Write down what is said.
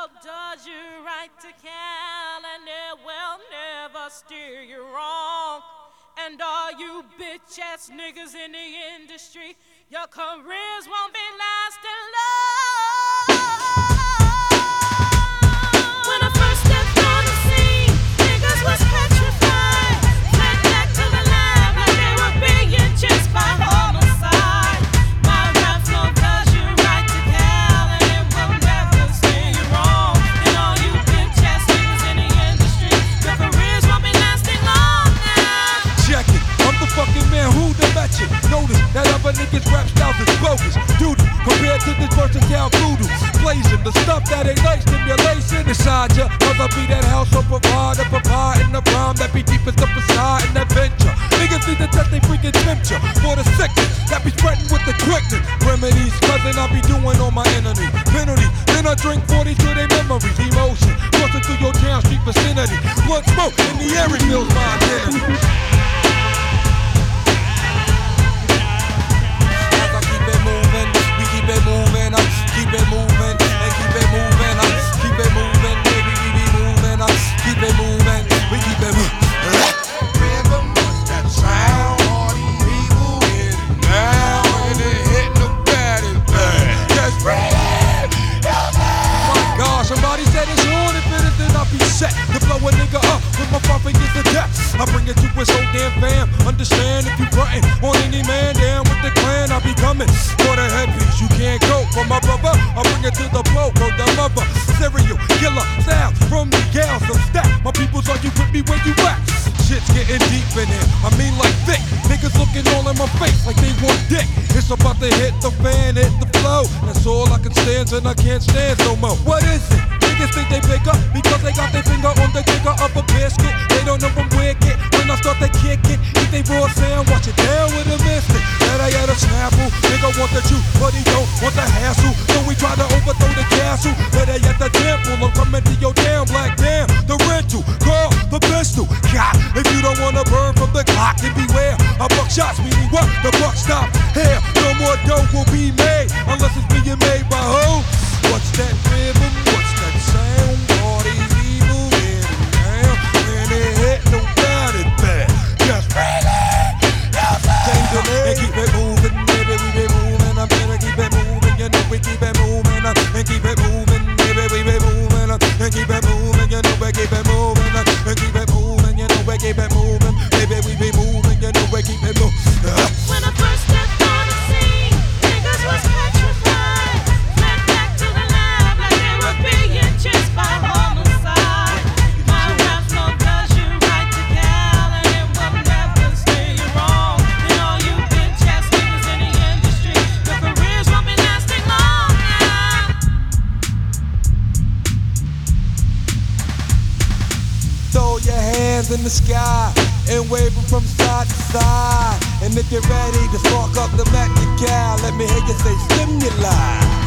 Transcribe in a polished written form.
does you right to Cal, and it will never steer you wrong. And all you bitch-ass niggas in the industry, your careers won't be lasting long. When I first stepped on the scene, niggas was petrified. Fled back to the lab like they were being chased by homicide. My rap flow does you right to Cal, and it will never steer you wrong. And all you bitch-ass niggas in the industry, your careers won't be lasting long now. Check it, I'm the fucking man who the legend. Notice that other niggas rap styles is bogus. Duty compared to this versatile voodoo. Blazing the stuff that ain't like stimulation inside ya. Cause I be that household provider, providing the rhyme that be deep as the facade and adventure. Niggas need to test they freaking temperature for the sickness that be spreading with the quickness. Remedies, cousin, I be doing on my enemy. Penalty, then I drink 40 to their memories. Emotion, coursing through your town street vicinity. Blood smoke in the air reveals my identity. Keep it moving, keep it moving, and keep it moving, keep it moving, baby, we be moving, keep it moving, we keep it moving. Rhythm, what's that sound? All these people in it now, and it hit the bad and bad. Just breathe, my God, somebody said it's on, if it is then I'll be set to blow a nigga up with my bumping is the death. I bring it to his whole damn fam. Understand if you frontin' on any man down with the clan, I be coming for the headpiece. You can't go for my brother. I bring it to the blow, bro, the mother. Serial killer sound from the gals of stack. My peoples, are you with me where you at? Shit's getting deep in here. I mean like thick. Niggas looking all in my face like they want dick. It's about to hit the fan, hit the flow. That's all I can stand and I can't stand no more. What is it? Niggas think they bigger because they got their finger on the trigger of a biscuit. They don't know from where it get. When I start to kick it, eat they raw sound, watch it down with a mystic. That I had a snapple. Nigga want the truth, but he don't want the hassle. So we try to overthrow the castle. Better at the temple, I'm coming to your damn black damn. The rental, call the pistol. God, if you don't wanna burn from the clock, then beware. I buck shots, meaning what? The buck stop here. No more dough will be made unless it's being made by who? What's that rhythm? What's that sound? All these evil in it now. When it hit, no doubt it bad. Just really, and keep it moving, baby, we be moving. I'm gonna keep it moving, you know we keep it moving. And keep it moving, baby, we be moving. And keep it moving, you know we keep it moving. And keep it moving, you know we keep it moving. Baby, we be moving, you know we keep it moving. When I first stepped on the scene, niggas was petrified. Fled back to the lab like they were being chased by homicide. My rap flow does you right to Cal, and it will never steer you wrong. And all you bitch-ass niggas in the industry, your careers won't be lasting long now. Throw your hands in the sky and wave them from side to side. And if you're ready to spark up the Mac and Cal, let me hear you say stimuli.